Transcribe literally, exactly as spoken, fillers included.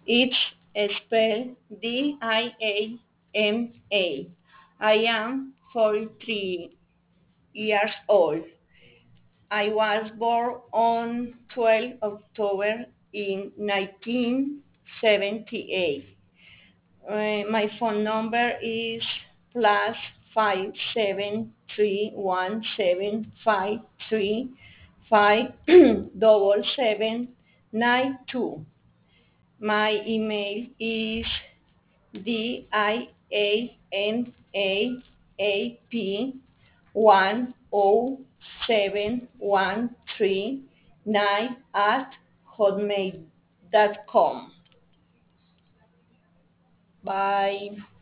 It's spelled D I A M A. I am forty-three years old. I was born on twelfth of October in nineteen seventy-eight. Uh, my phone number is plus five seven three one seven five three five double seven nine two. My email is D I A N A A P one oh seven one three nine at hotmail dot com. Bye.